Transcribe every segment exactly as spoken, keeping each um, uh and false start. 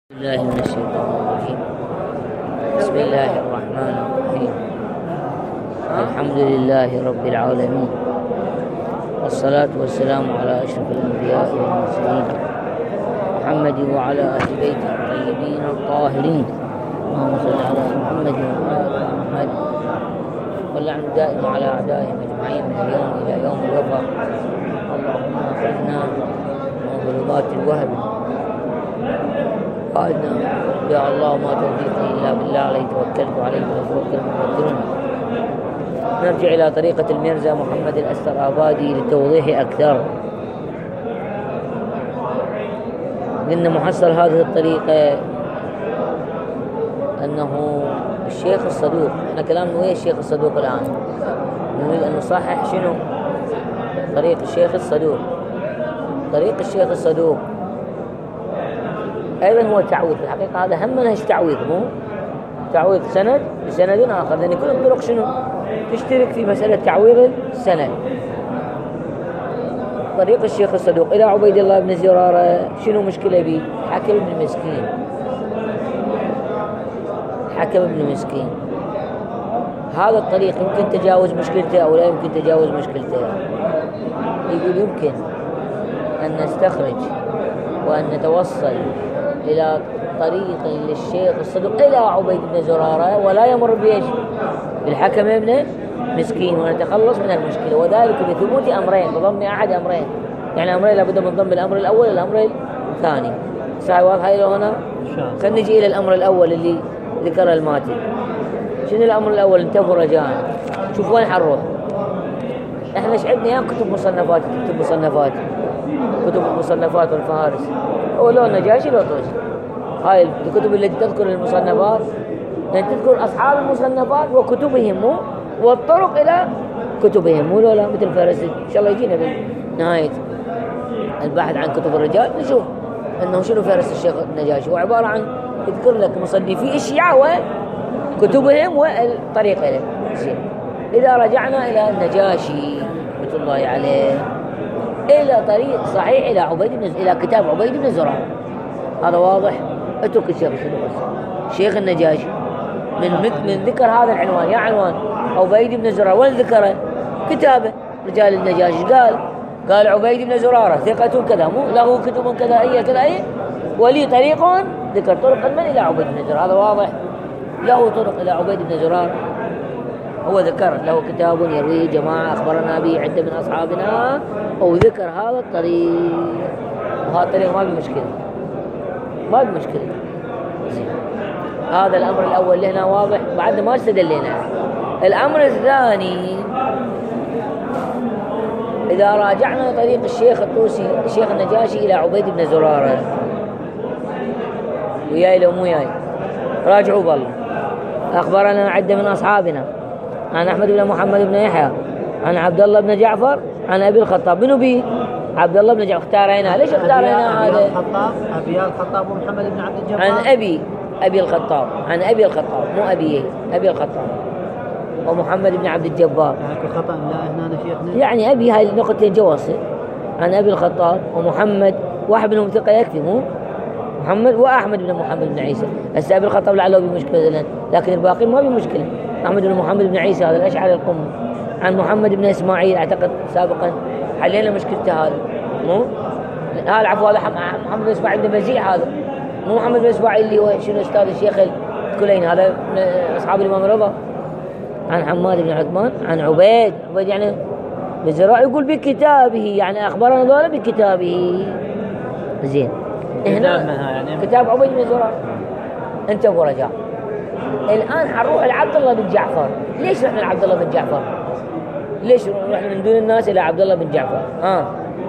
الله من الشيطان الرجيم. بسم الله الرحمن الرحيم. الحمد لله رب العالمين، والصلاة والسلام على أشرف الأنبياء والمرسلين محمد وعلى أهل بيته الطيبين الطاهرين. اللهم صل على محمد وعلى آل محمد، واللعن دائم على أعدائهم أجمعين من اليوم إلى يوم الوفاء. اللهم أخرجنا من ظلمات الوهم قائدنا يا الله، ما توفيقي إلا بالله، عليه توكلت وعليه توكل المتوكلون. نرجع إلى طريقة الميرزا محمد الأسترابادي للتوضيح أكثر. قلنا محصل هذه الطريقة أنه الشيخ الصدوق، احنا كلامنا ويا الشيخ الصدوق الآن، نريد أن نصحح شنو طريق الشيخ الصدوق. طريق الشيخ الصدوق أيضا هو تعويض، في الحقيقة هذا هم منهج تعويض، مو تعويض سند بسند آخر، لأن كل الطرق شنو تشترك في مسألة تعويض السند. طريق الشيخ الصدوق إلى عبيد الله بن زرارة، شنو مشكلة به؟ حكم ابن مسكين، حكم ابن مسكين. هذا الطريق يمكن تجاوز مشكلته أو لا يمكن تجاوز مشكلته. يقول يمكن أن نستخرج وأن نتوصل إلى طريق للشيخ الصدوق إلى عبيد بن زرارة ولا يمر بإيش؟ بالحكم ابن مسكين، ونتخلص من المشكلة، وذلك بثبوت أمرين، بضم أحد أمرين. يعني أمرين لابد من ضم الأمر الأول الأمر الثاني. صحيح واضحة إلى هنا؟ خلينا نجي إلى الأمر الأول اللي ذكره الماتن. شنو الأمر الأول؟ انتبهوا رجاء، شوف وين حنروح. احنا شعبنا يا كتب مصنفات، كتب مصنفات كتب المصنفات والفهارس، هو لو النجاشي لو طوسي. هاي الكتب التي تذكر المصنفات، يعني تذكر أصحاب المصنفات وكتبهم والطرق إلى كتبهم، مو لا مثل فارس. إن شاء الله يجينا بنهاية البحث عن كتب الرجال نشوف أنه شنو فارس الشيخ النجاشي. هو عبارة عن يذكر لك مصنفي الشيعة وكتبهم والطريق إليه. إذا رجعنا إلى النجاشي رحمة الله عليه، إلى طريق صحيح إلى عبيد بن إلى كتاب عبيد بن زرارة، هذا واضح. اترك الشيخ الصدوق، شيخ النجاشي من من ذكر هذا العنوان، يا عنوان عبيد بن زرارة، وين ذكره؟ كتابه رجال النجاشي. قال قال عبيد بن زرارة ثقة كذا، مو له كتب كذا أي كذا أي، ولي طريق، ذكر طرق من إلى عبيد بن زرارة، هذا واضح. له طرق إلى عبيد بن زرارة، هو ذكر له كتاب يرويه جماعة أخبرنا به عدة من أصحابنا، أو ذكر هذا الطريق، وهذا الطريق ما بمشكلة، ما بمشكلة. هذا الأمر الأول اللي هنا واضح، بعد ما استدلينا. الأمر الثاني، إذا راجعنا طريق الشيخ الطوسي الشيخ النجاشي إلى عبيد بن زرارة، وياي لو مو ياي راجعوا بالله. أخبرنا عدة من أصحابنا عن أحمد بن محمد بن يحيى عن عبد الله بن جعفر عن أبي الخطاب. منو بي؟ عبد الله بن جعفر. اختارينا ليش اختارينا هذا؟ الخطاب أبي الخطاب ومحمد بن عبد الجبار. عن أبي أبي الخطاب، عن أبي الخطاب، مو أبي أبي الخطاب ومحمد بن عبد الجبار. يعني خطأ لا هنا شيخنا، يعني أبي هاي النقطتين جواصل. عن أبي الخطاب ومحمد، واحد منهم ثقة يكفي، مو محمد وأحمد بن محمد بن عيسى. هسه أبي الخطاب لعله بمشكلة، لكن الباقي ما بمشكلة. أحمد بن محمد بن عيسى هذا الأشعري القم. عن محمد بن إسماعيل، أعتقد سابقا حلينا مشكلته هذا، مو هذا العفو، هذا محمد بن إسماعيل بن بزيع، هذا مو محمد بن إسماعيل اللي هو شنو أستاذ الشيخ الكلين، هذا من أصحاب الإمام رضا. عن حماد بن عثمان عن عبيد عبيد يعني بزراع، يقول بكتابه، يعني أخبرنا ذولا بكتابه. زين، هنا يعني كتاب عبيد بن زرارة. انتبهوا رجاء، الآن حنروح لعبد الله بن جعفر. ليش رحنا لعبد الله بن جعفر؟ ليش رحنا من دون الناس إلى عبد الله بن جعفر؟ آه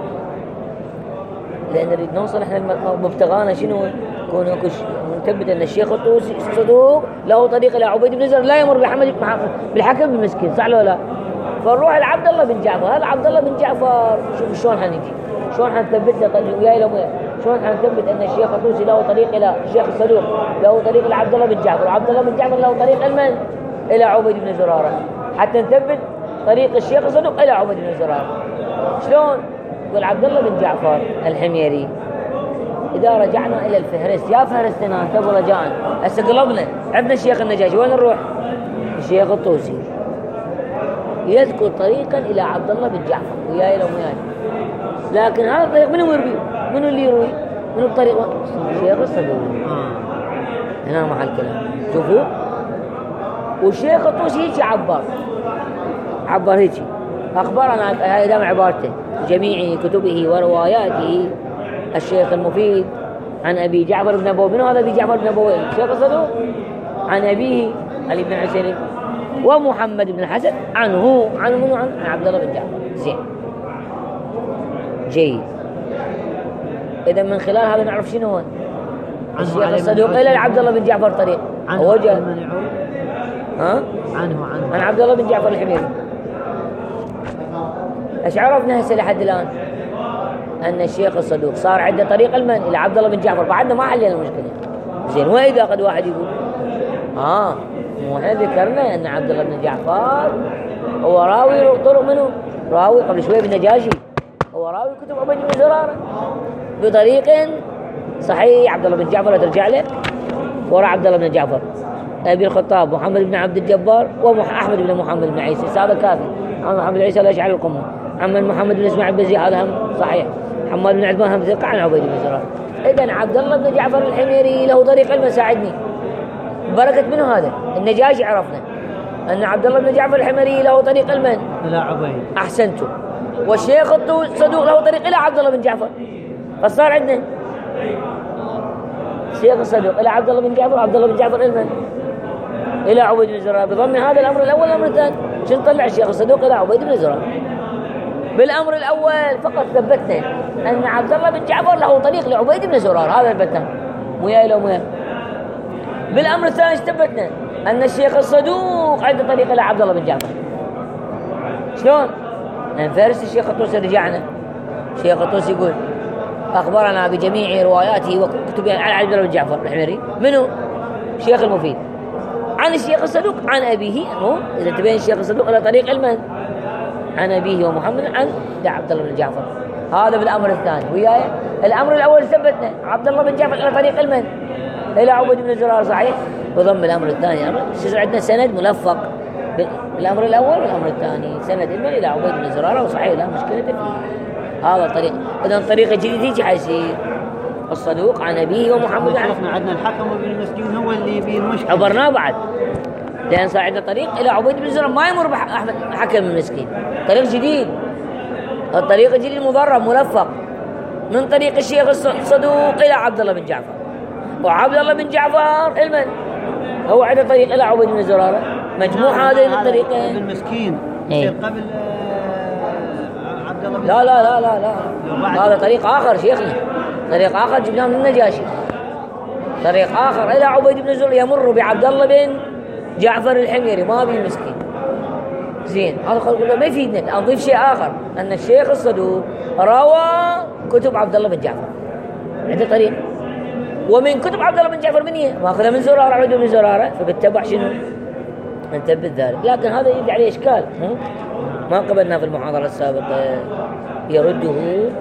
لأن نريد نوصل احنا مبتغانا شنو؟ كون نثبت أن الشيخ الطوسي الصدوق له طريق إلى عبيد بن زرارة لا يمر بحمد بالحكم بالمسكين، صح ولا لا؟ فنروح لعبد الله بن جعفر. هذا عبد الله بن جعفر شوف شلون حنجي، شلون حنثبت له طريق وياي لو شلون حنثبت أن الشيخ الطوسي له طريق إلى الشيخ الصدوق، له طريق إلى عبد الله بن جعفر، وعبد الله بن جعفر له طريق المن إلى عبيد بن زرارة، حتى نثبت طريق الشيخ الصدوق إلى عبيد بن زرارة. شلون؟ يقول عبد الله بن جعفر الحميري إذا رجعنا إلى الفهرست، يا فهرستنا انتبهوا رجاء، هسه قلبنا عندنا الشيخ النجاشي، وين نروح؟ الشيخ الطوسي يذكر طريقا إلى عبد الله بن جعفر وياي لو وياي، لكن هذا الطريق منو يروي؟ منو اللي يروي؟ منو الطريق؟ الشيخ الصدوق. هنا مع الكلام شوفوا، والشيخ الطوسي هيك عبر عبر هيك أخبرنا، هذا دام عبارته جميع كتبه ورواياته الشيخ المفيد عن أبي جعفر بن أبوه. منو هذا أبي جعفر بن أبوه؟ الشيخ الصدوق. عن أبيه علي بن حسين ومحمد بن الحسن عنه عن منو؟ عن عبد الله بن جعفر. زين جيد. إذا من خلال هذا نعرف شنو هو الشيخ الصدوق إلى عبد الله بن جعفر طريق وجه. ها؟ عنه عنه عن عبد الله بن جعفر الحميري. ايش عرفنا هسه لحد الآن؟ أن الشيخ الصدوق صار عنده طريق المن إلى عبد الله بن جعفر، بعدنا ما حلينا المشكلة. زين، وإذا قد واحد يقول آه مو احنا ذكرنا أن عبد الله بن جعفر هو راوي طرق منه، راوي قبل شوي بالنجاشي، هو راوي كتب عبيد بن زرارة بطريق صحيح. عبد الله بن جعفر ترجع له وراء عبد الله بن جعفر أبي الخطاب محمد بن عبد الجبار وأحمد بن محمد بن عيسى، هذا كافي. محمد بن عيسى الأشعري القمة، عمن محمد بن اسماعيل بن زياد هذا هم صحيح. حماد بن عثمان هم ثقة عن عبيد بن زرارة. إذن عبد الله بن جعفر الحميري له طريق علم ساعدني بركة منه هذا النجاشي. عرفنا أن عبد الله بن جعفر الحميري له طريق علم إلى عبيد. أحسنتم. والشيخ الصدوق له طريق إلى عبد الله بن جعفر، فصار عندنا الشيخ الصدوق إلى عبد الله بن جعفر، عبد الله بن جعفر علم إلى عبيد بن زرارة. بضم هذا الأمر الأول الأمر الثاني شنو طلع الشيخ الصدوق إلى عبيد بن زرارة. بالأمر الأول فقط ثبتنا أن عبد الله بن جعفر له طريق لعبيد بن زرارة، هذا ثبتنا وياي لو وياي. بالأمر الثاني ثبتنا أن الشيخ الصدوق عنده طريق إلى عبد الله بن جعفر. شلون؟ لأن فارس الشيخ الطوسي رجعنا، الشيخ الطوسي يقول أخبرنا بجميع رواياته وكتبه عن عبد الله بن جعفر الحميري. منو؟ الشيخ المفيد عن الشيخ الصدوق عن أبيه. هو إذا تبين الشيخ الصدوق إلى طريق علمان عن أبيه ومحمد عن عبد الله بن جعفر. هذا بالأمر الثاني وياي. الأمر الأول ثبتنا عبد الله بن جعفر إلى طريق علمان إلى عبيد بن زرارة صحيح، وضم الأمر الثاني أمر عندنا سند ملفق بالأمر الأول والأمر الثاني سند إما إلى عبيد بن زرارة وصحيح لا مشكلة فيه. هذا الطريق. إذا طريقة جديدة حيصير الصدوق عن أبيه ومحمد عن. شفنا عندنا الحكم وابن المسكين هو اللي بيه المشكلة، عبرناه بعد لأن صار عندنا طريق إلى عبيد بن زرارة ما يمر بأحمد حكم المسكين، طريق جديد. الطريق الجديد مضرب ملفق من طريق الشيخ الصدوق إلى عبد الله بن جعفر، وعبد الله بن جعفر علما هو عنده طريق إلى عبيد بن زرارة. مجموع هذين الطريقين. ابن المسكين إيه؟ قبل عبد الله بن لا لا لا لا لا هذا طريق آخر شيخنا، طريق آخر جبناه من النجاشي، طريق آخر إلى عبيد بن زرارة يمر بعبد الله بن جعفر الحميري ما بي مسكين. زين، هذا قلنا ما يفيدنا. نضيف شيء آخر أن الشيخ الصدوق روى كتب عبد الله بن جعفر عنده طريق، ومن كتب عبد الله بن جعفر من هي؟ ماخذها من زرارة عبيد بن زرارة، فبالتبع شنو؟ نثبت ذلك. لكن هذا يبدأ عليه إشكال ما قبلنا في المحاضرة السابقة يرده،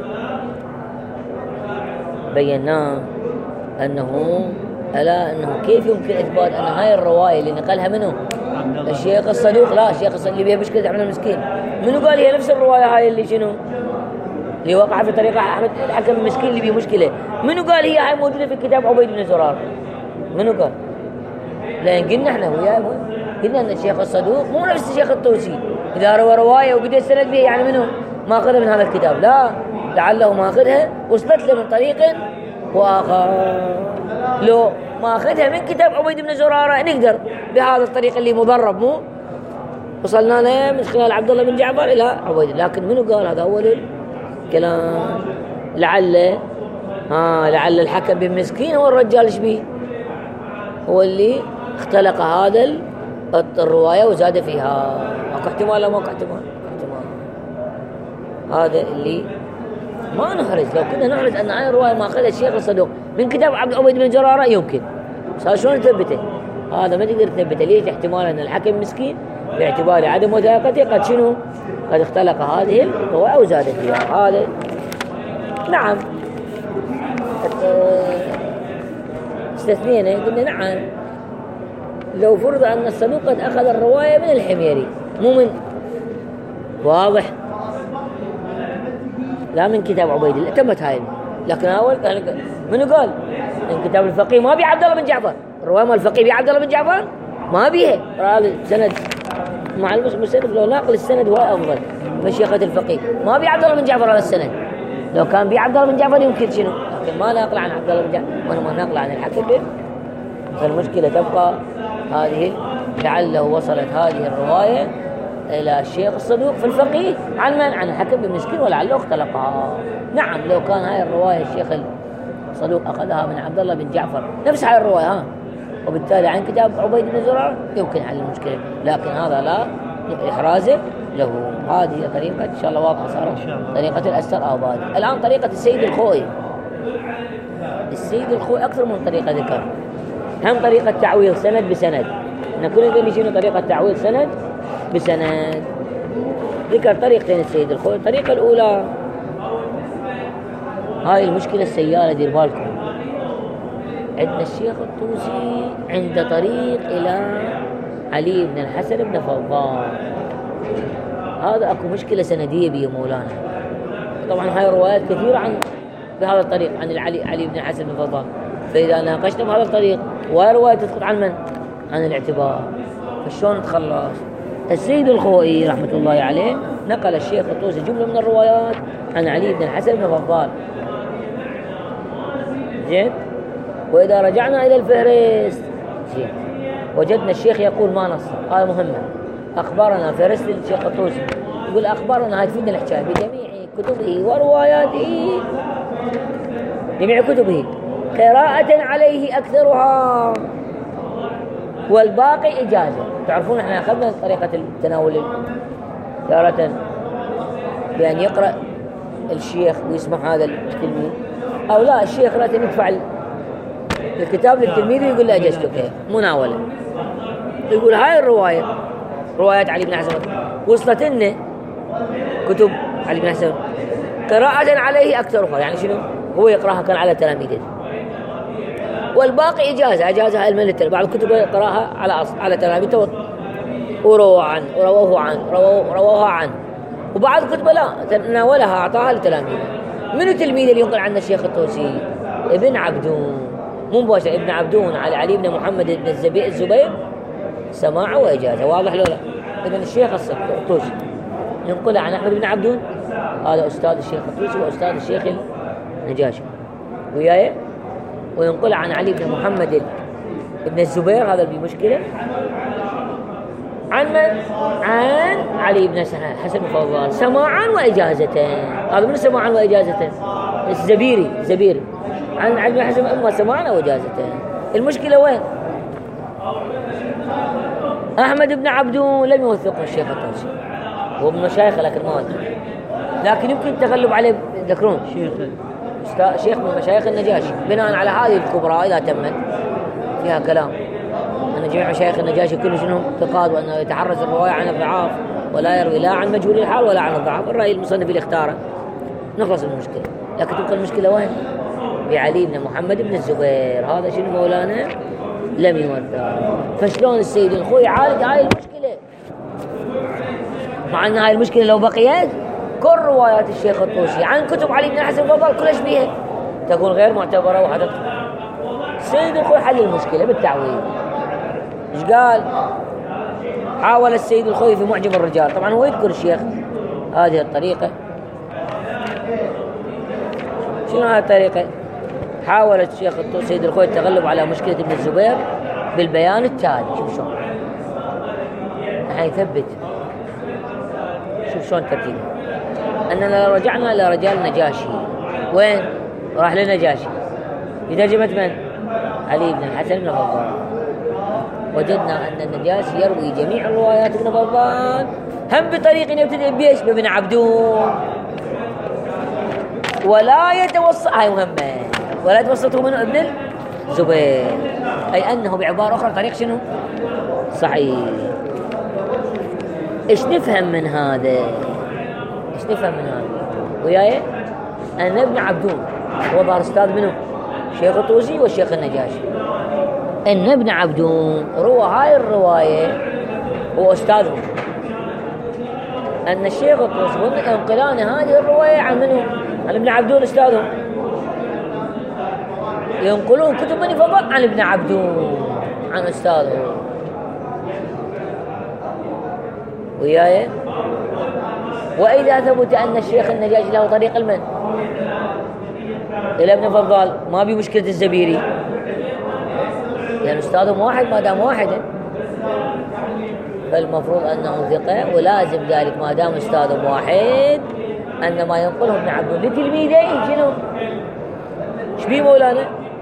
بيناه أنه ألا أنه كيف يمكن إثبات أن هاي الرواية اللي نقلها منه الشيخ الصدوق، لا الشيخ الصدوق اللي بيها مشكلة عمل المسكين، منو قال هي نفس الرواية هاي اللي شنو اللي وقع في طريقة أحمد الحكم المسكين اللي بيه مشكلة؟ منو قال هي هاي موجودة في كتاب عبيد بن زرارة؟ منو قال؟ لأن قلنا احنا وياه قلنا أن الشيخ الصدوق مو نفس الشيخ الطوسي، إذا روى رواية وبدأ السند به يعني منه ما أخذها من هذا الكتاب، لا لعله ما أخذها وصلت له من طريق وآخر. لو ما أخذها من كتاب عبيد بن زرارة نقدر بهذا الطريق اللي مضرب مو وصلنا له من خلال عبد الله بن جعفر إلى عبيد. لكن منو قال هذا أول الكلام؟ لعل ها لعل الحكم بن مسكين هو الرجال ايش بيه، هو اللي اختلق هذا الرواية وزاد فيها. اكو احتمال لا ماكو احتمال؟ احتمال. هذا اللي ما نحرج. لو كنا نحرج أن هاي الرواية ما أخذها الشيخ الصدوق من كتاب عبد عبيد بن زرارة يمكن، بس شلون نثبته؟ هذا ما تقدر تثبته. ليش؟ احتمال أن الحكم مسكين باعتبار عدم وثاقته قد شنو؟ قد اختلق هذه الرواية وزاد فيها. هذا نعم استثنينا قلنا نعم لو فرض أن الصدوق قد أخذ الرواية من الحميري مو من واضح لا من كتاب عبيد الله تمت هاي. لكن أول منو قال من كتاب الفقيه ما بي عبد الله بن جعفر الرواية مال الفقيه بي عبد الله بن جعفر ما بيها السند مع المسند لو ناقل السند هو أفضل من شيخة الفقيه ما بي عبد الله بن جعفر على السند لو كان بي عبد الله بن جعفر يمكن شنو لكن ما ناقل عن عبد الله بن جعفر وأنا ما ناقل عن الحكم فالمشكلة تبقى هذه لعله وصلت هذه الرواية إلى الشيخ الصدوق في الفقيه عن من؟ عن الحكم بن مسكين ولعله اختلقها. نعم لو كان هاي الرواية الشيخ الصدوق أخذها من عبد الله بن جعفر نفس هاي الرواية ها وبالتالي عن كتاب عبيد بن زرارة يمكن حل المشكلة لكن هذا لا إحرازه له. هذه طريقة إن شاء الله واضحة صارت طريقة الأستر آبادي. الآن طريقة السيد الخوئي. السيد الخوئي أكثر من طريقة ذكر هم طريقة تعويض سند بسند نقول نقول شنو طريقة تعويض سند بسند. ذكر طريقتين السيد الخوئي. الطريقة الأولى هاي المشكلة السيالة دير بالكم عندنا الشيخ الطوسي عند طريق إلى علي بن الحسن بن فضال هذا أكو مشكلة سندية بيه مولانا. طبعا هاي روايات كثيرة عن بهذا الطريق عن العلي علي بن الحسن بن فضال فإذا ناقشنا بهذا الطريق وهي رواية تسقط عن من؟ عن الاعتبار فشون نتخلص؟ السيد الخوئي رحمة الله عليه نقل الشيخ الطوسي جملة من الروايات عن علي بن الحسن بن فضال زين. وإذا رجعنا إلى الفهرست زين وجدنا الشيخ يقول ما نص هذا مهمة أخبارنا فهرست الشيخ الطوسي يقول أخبارنا هاي تفيدنا الحكاية بجميع كتبه ورواياته جميع كتبه قراءة عليه أكثرها والباقي إجازة. تعرفون احنا أخذنا طريقة التناول تارة بأن يقرأ الشيخ ويسمع هذا التلميذ أو لا الشيخ لا يدفع الكتاب للتلميذ ويقول له أجازتك مناولة. يقول هاي الرواية روايات علي بن حسن وصلت لنا كتب علي بن حسن قراءة عليه أكثرها يعني شنو هو يقرأها كان على تلاميذه والباقي إجازة أجازها علما للتلاميذ. بعض الكتب يقرأها على أصل على تلاميذه وروى عنه ورووه عنه رووها عنه وبعض الكتب لا تناولها أعطاها لتلاميذه. من تلميذ اللي ينقل عنا الشيخ الطوسي؟ ابن عبدون مو مباشر ابن عبدون على علي بن محمد بن الزبير سماع وإجازة. واضح لو لا؟ إذن الشيخ الطوسي ينقل عن أحمد بن عبدون هذا أستاذ الشيخ الطوسي وأستاذ الشيخ النجاشي وياي وينقل عن علي بن محمد بن الزبير هذا اللي بمشكلة عن من؟ عن علي بن حسن بن فضال سماعا وإجازة. هذا من سماعا وإجازة الزبيري زبيري عن علي بن حسن أما سماعا وإجازة. المشكلة وين؟ أحمد بن عبدون لم يوثقه الشيخ الطوسي هو من مشايخه لكن ما وثق لكن يمكن التغلب عليه. تذكرون شيخ شيخ من مشايخ النجاشي بناء على هذه الكبرى إذا تمت فيها كلام أن جميع مشايخ النجاشي كل شنهم ثقات وأنه يتحرز الرواية عن الضعاف ولا يروي لا عن مجهول الحال ولا عن الضعاف. الرأي المصنف اللي اختاره نخلص من المشكلة. لكن تبقى المشكلة وين؟ بعلي بن محمد بن الزبير هذا شنو مولانا لم يوثق. فشلون السيد الخوئي يعالج هاي المشكلة مع أن هاي المشكلة لو بقيت كل روايات الشيخ الطوسي عن كتب علي بن حسن فضل كلش بيها تكون غير معتبرة وحدث. السيد الخوئي حل المشكلة بالتعويض. ايش قال؟ حاول السيد الخوئي في معجم الرجال طبعا هو يذكر الشيخ هذه الطريقة. شنو هذه الطريقة؟ حاول الشيخ السيد الخوئي التغلب على مشكلة ابن الزبير بالبيان التالي. شوف شلون حيثبت شوف شلون ترتيبه أننا لو رجعنا إلى رجال نجاشي وين؟ راح لنجاشي بترجمة من؟ علي بن الحسن بن فضال. وجدنا أن النجاشي يروي جميع الروايات ابن فضال هم بطريق يبتدئ بيش بابن عبدون ولا يتوسط هاي مهمة ولا يتوسطه منه ابن الزبير أي أنه بعبارة أخرى طريق شنو؟ صحيح. إيش نفهم من هذا؟ إيش نفهم من هذا؟ وياي أن ابن عبدون هو ظهر أستاذ منه الشيخ الطوسي والشيخ النجاشي ان ابن عبدون روى هاي الرواية، هو أستاذهم، أن الشيخ الطوسي ينقلان هذه الرواية عن منه؟ عن ابن عبدون أستاذهم، ينقلون كتب بني فضل عن ابن عبدون عن أستاذه. وياي؟ وإذا ثبت أن الشيخ النجاشي له طريق المن إلى ابن فضال، ما بي مشكلة الزبيري، لأن يعني أستاذهم واحد، ما دام واحد فالمفروض أنه ثقة، ولازم ذلك ما دام أستاذهم واحد أن ما ينقله ابن عبدون لتلميذين شنو؟ ايش بيه مولانا؟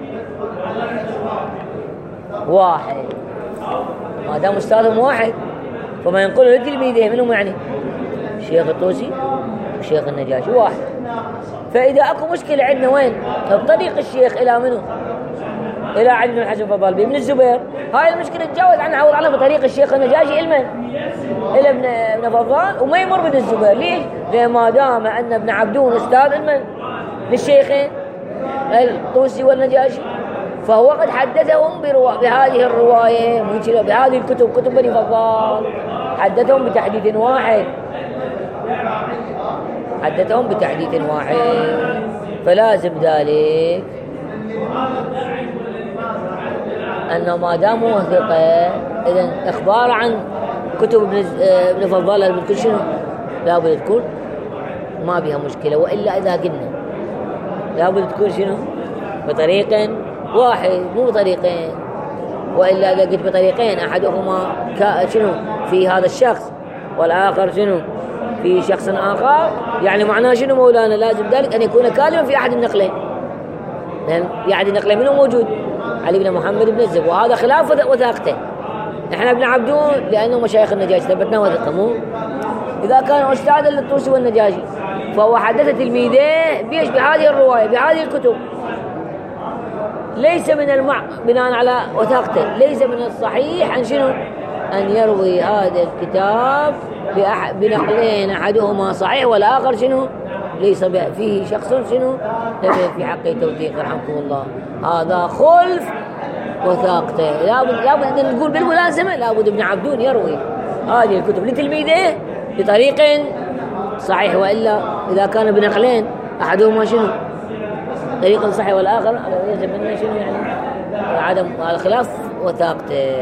واحد، ما دام أستاذهم واحد فما ينقله لتلميذين منهم يعني الشيخ الطوسي والشيخ النجاشي واحد. فإذا أكو مشكلة عندنا وين؟ بطريق الشيخ إلى منه؟ إلى علي بن الحسن فضال بن الزبير، هاي المشكلة تجاوز عنها عوض عنها بطريق الشيخ النجاشي المن؟ إلى ابن ابن فضال، وما يمر بن الزبير. ليش؟ لأن ما دام أن ابن عبدون أستاذ المن؟ للشيخين الطوسي والنجاشي، فهو قد حدثهم بروا... بهذه الرواية، بهذه الكتب، كتب بني فضال، حدثهم بتحديث واحد، حدثهم بتحديث واحد. فلازم ذلك أنه ما دام هو ثقة، إذن إخبار عن كتب ابن فضال بتكون شنو؟ لابد تكون ما بها مشكلة. وإلا إذا قلنا لابد تكون شنو؟ بطريق واحد مو بطريقين. وإلا إذا قلت بطريقين أحدهما شنو في هذا الشخص والآخر شنو في شخص آخر، يعني معناه شنو مولانا؟ لازم ذلك أن يكون كاذبا في أحد النقلين، لأن في أحد النقلين منه موجود علي بن محمد بن الزب، وهذا خلاف وثاقته. نحن ابن عبدون لأنه مشايخ النجاشي ثبتناه وثقموه، إذا كان أستاذا للطوسي والنجاشي فهو حدث تلميذه بيش بهذه الرواية بهذه الكتب، ليس من المع بناء على وثاقته، ليس من الصحيح أن شنو؟ أن يروي هذا الكتاب بنقلين أحدهما صحيح والآخر شنو؟ ليس فيه شخص شنو؟ في حقه توثيق رحمكم الله. هذا خلف وثاقته. لابد لابد أن نقول بالملازمة لابد ابن عبدون يروي هذه الكتب لتلميذه بطريق صحيح، وإلا إذا كان بنقلين أحدهما شنو؟ طريق صحيح والآخر يلزم منه شنو يعني عدم الخلاف وثاقته.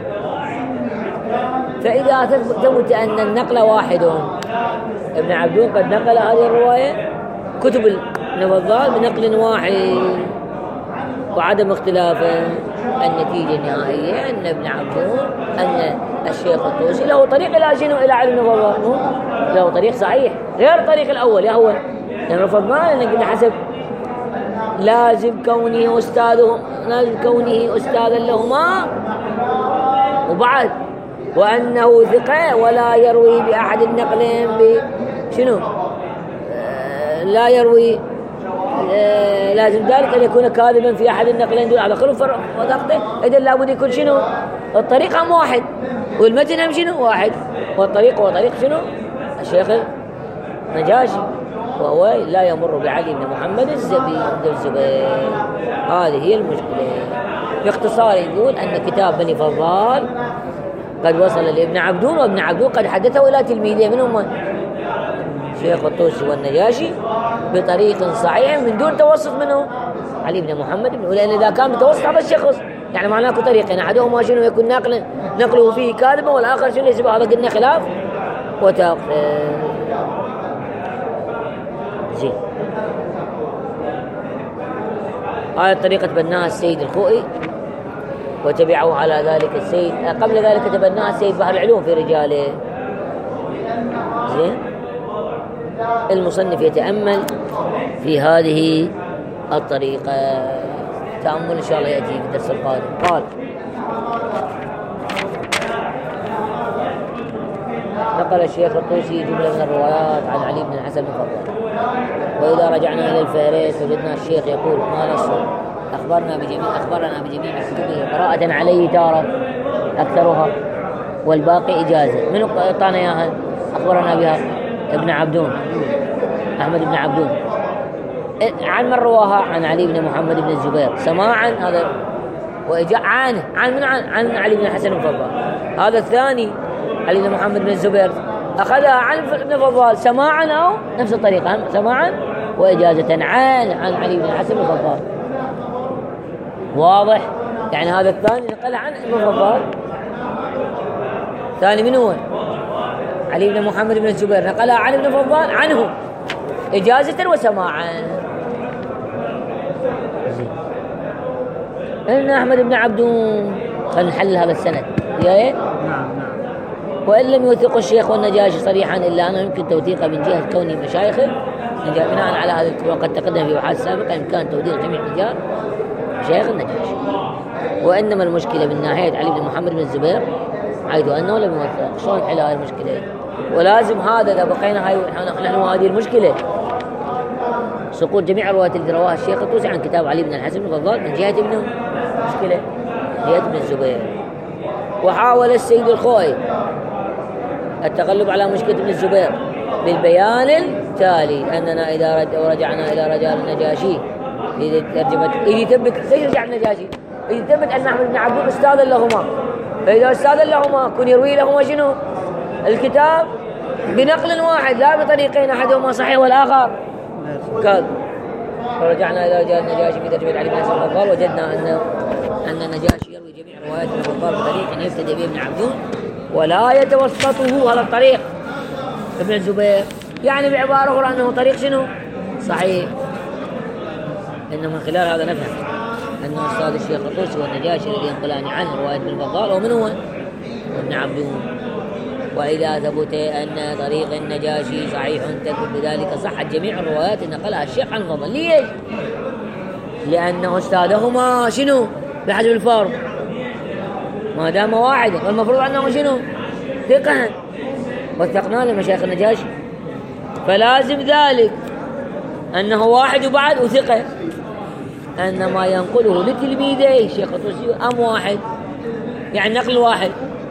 فإذا ثبت أن النقل واحد، ابن عبدون قد نقل هذه الرواية كتب ابن فضال بنقل واحد وعدم اختلافه، النتيجة النهائية أن ابن عبدون أن الشيخ الطوسي له طريق إلى شنو؟ إلى علي بن فضال، له طريق صحيح غير الطريق الأول. يا هو لأن رفض ما لأن حسب لازم كونه أستاذه، لازم كونه أستاذا لهما، وبعد وأنه ثقة ولا يروي بأحد النقلين بشنو؟ آه لا يروي، آه لازم ذلك أن يكون كاذبا في أحد النقلين دون على خلف وثقته. إذن لابد يكون شنو؟ الطريق هم واحد والمتن هم شنو؟ واحد، والطريق هو طريق شنو؟ الشيخ النجاشي، وهو لا يمر بعلي بن محمد الزبير الزبير. هذه هي المشكلة. باختصار يقول أن كتاب بني فضال قد وصل لابن عبدون، وابن عبدون قد حدثه إلى تلميذه منهم شيخ الطوسي والنجاشي بطريق صحيح من دون توسط منه علي بن محمد بن، لأن إذا كان بتوسط هذا الشخص يعني معناه طريقين، أحدهما شنو يكون ناقلا نقله فيه كاذبا، والآخر شنو يسبق هذا قلنا خلاف وتاق. زين، هذه الطريقة تبناها السيد الخوئي وتبعه على ذلك السيد، قبل ذلك تبناها السيد بحر العلوم في رجاله. زين، المصنف يتأمل في هذه الطريقة، تأمل إن شاء الله يأتي في الدرس القادم. قال: نقل الشيخ الطوسي جملة من الروايات عن علي بن الحسن بن فضل. وإذا رجعنا إلى الفهرس وجدنا الشيخ يقول: ما نص أخبرنا بجميع أخبرنا بجميع كتبه قراءة عليه تارة أكثرها والباقي إجازة. من أعطانا إياها أخبرنا بها؟ ابن عبدون، أحمد بن عبدون. عن من رواها؟ عن علي بن محمد بن الزبير سماعا. هذا وإجا عنه عن من عن, عن علي بن الحسن الفضال. هذا الثاني علي بن محمد بن الزبير أخذها عن ابن الفضال سماعا أو نفس الطريقة سماعا وإجازة عن عن علي بن الحسن الفضال. واضح؟ يعني هذا الثاني نقل عن ابن الفضال. ثاني من هو؟ علي بن محمد بن الزبير نقلها عن ابن الفضال عنه إجازة وسماعا. إن أحمد بن عبدون خلينا نحلل هذا السند يا إيه؟ نعم نعم. وإن لم يوثق الشيخ والنجاشي صريحا إلا أنه يمكن توثيقه من جهة كونه مشايخه بناء على هذا وقد تقدم في بحث سابقة إمكان توثيق جميع رجال مشايخ النجاشي. وإنما المشكلة من ناحية علي بن محمد بن الزبير حيث أنه لم يوثق. شلون نحل هذه المشكلة؟ ولازم هذا إذا بقينا هاي نحن هذه المشكلة سقوط جميع الروايات اللي رواها الشيخ الطوسي عن كتاب علي بن الحسن بن الفضال من جهة ابنه مشكلة جهة ابن الزبير. وحاول السيد الخوئي التغلب على مشكلة ابن الزبير بالبيان التالي أننا إذا رج رجعنا إلى رجال النجاشي إذا ترجمت إذا يثبت سيد رجع النجاشي إذا يثبت أن أحمد بن عبدون أستاذا لهما، فإذا أستاذا لهما كن يروي لهما شنو الكتاب بنقل واحد لا بطريقين أحدهما صحيح والآخر قال. فرجعنا إلى رجال النجاشي في ترجمة علي بن الحسن الفضال وجدنا أن أن النجاشي يروي جميع روايات ابن الفضال بطريق يفتدي به ابن عبدون ولا يتوسطه هذا الطريق ابن الزبير. يعني بعبارة أخرى أنه طريق شنو صحيح. إنه من خلال هذا نفهم أن أستاذ الشيخ الطوسي والنجاشي الذي ينقلان عنه رواية ابن الفضال ومن هو ابن عبدون. وإذا ثبت أن طريق النجاشي صحيح تثبت بذلك صحت جميع الروايات نقلها الشيخ عن الفضل. ليش؟ لأنه أستاذهما شنو بحسب الفرض ما دام واحدا والمفروض أنه شنو ثقة وثقنا لمشايخ النجاشي، فلازم ذلك أنه واحد وبعد وثقة أن ما ينقله لتلميذه الشيخ الطوسي أم واحد يعني نقل واحد.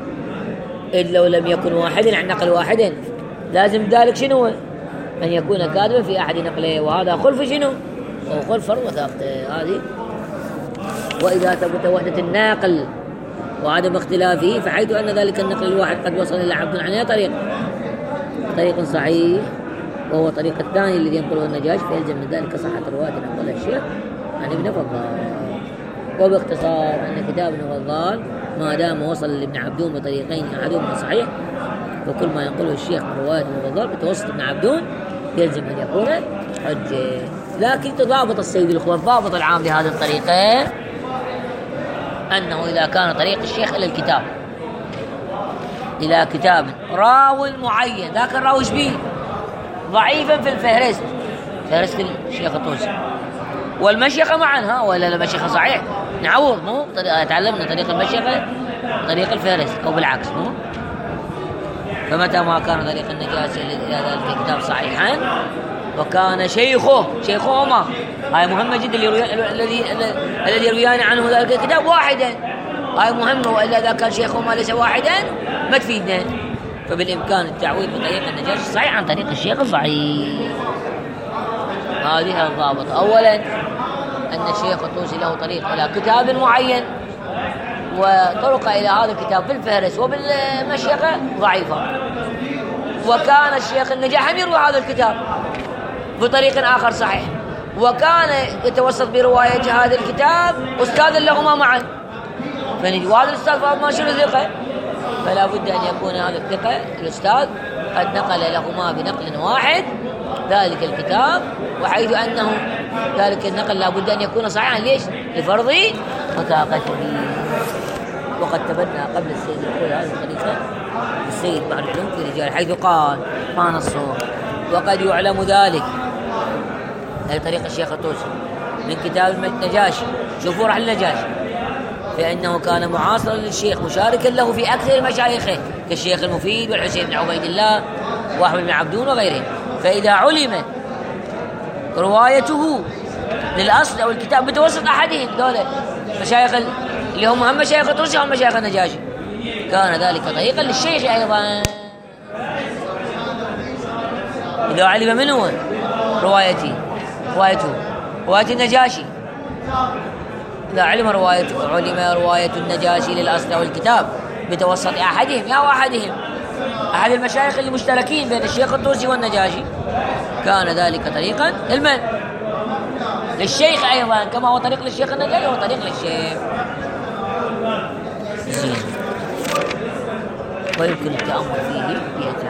إذ لو لم يكن واحدا عن نقل واحد لازم ذلك شنو أن يكون كاذبا في أحد نقله، وهذا خلف شنو أو خلف فرض وثاقته هذه. وإذا ثبت وحدة الناقل وعدم اختلافه فحيث أن ذلك النقل الواحد قد وصل إلى عبد عن أي طريق طريق صحيح وهو طريق الثاني الذي ينقله النجاشي فيلزم من ذلك صحة الرواية نقلها الشيخ عن ابن فضال. وباختصار أن كتاب ابن فضال ما دام وصل لابن عبدون بطريقين أحدهما صحيح وكل ما ينقله الشيخ من رواية ابن فضال بتوسط ابن عبدون يلزم أن يكون حجة. لكن تضابط السيد الخوئي الضابط العام لهذه الطريقة أنه إذا كان طريق الشيخ إلى الكتاب إلى كتاب راوي معين ذاك الراوي به ضعيفا في الفهرست فهرست الشيخ الطوسي والمشيخة معا ها ولا المشيخة صحيح نعوض مو تعلمنا طريق المشيخة طريق الفهرست أو بالعكس مو. فمتى ما كان طريق النجاشي إلى ذلك الكتاب صحيحا وكان شيخه شيخهما هاي مهمة جدا الذي الذي يرويان عنه ذلك الكتاب واحدا هاي مهمة، وإلا إذا كان شيخهما ليس واحدا ما تفيدنا. فبالإمكان التعويض بطريق النجاشي الصحيح عن طريق الشيخ الصحيح. هذه الضابط. أولا أن الشيخ الطوسي له طريق إلى كتاب معين وطرق إلى هذا الكتاب بالفهرس وبالمشيخة ضعيفة، وكان الشيخ النجاحي يروي هذا الكتاب بطريق آخر صحيح وكان يتوسط برواية هذا الكتاب أستاذا لهما معا فنجي وهذا الأستاذ ما شنو ثقة فلا بد أن يكون هذا الثقة الأستاذ قد نقل لهما بنقل واحد ذلك الكتاب وحيث أنه ذلك النقل لا بد أن يكون صحيحا. ليش؟ لفرض وثاقته. وقد تبنى قبل السيد الخوئي هذه الطريقة السيد بعض العلوم في رجال حيث قال ما نصه وقد يعلم ذلك هي طريقة الشيخ الطوسي من كتاب النجاشي. شوفوا رحل النجاشي فإنه كان معاصرا للشيخ مشاركا له في أكثر مشايخه كالشيخ المفيد والحسين بن عبيد الله وأحمد بن عبدون وغيرهم. فإذا علم روايته للأصل أو الكتاب بتوسط أحدهم دولة مشايخ اللي هم هم مشايخ الطوسي هم مشايخ النجاشي كان ذلك طريقا للشيخ أيضا. إذا علم منه روايتي روايته رواية النجاشي إذا علم رواية علم رواية النجاشي للأصل أو الكتاب بتوسط أحدهم أو أحدهم أحد المشايخ اللي مشتركين بين الشيخ الطوسي والنجاشي كان ذلك طريقا للمن؟ للشيخ أيضا، كما هو طريق للشيخ النجاشي هو طريق للشيخ. زين. ويمكن التأمل فيه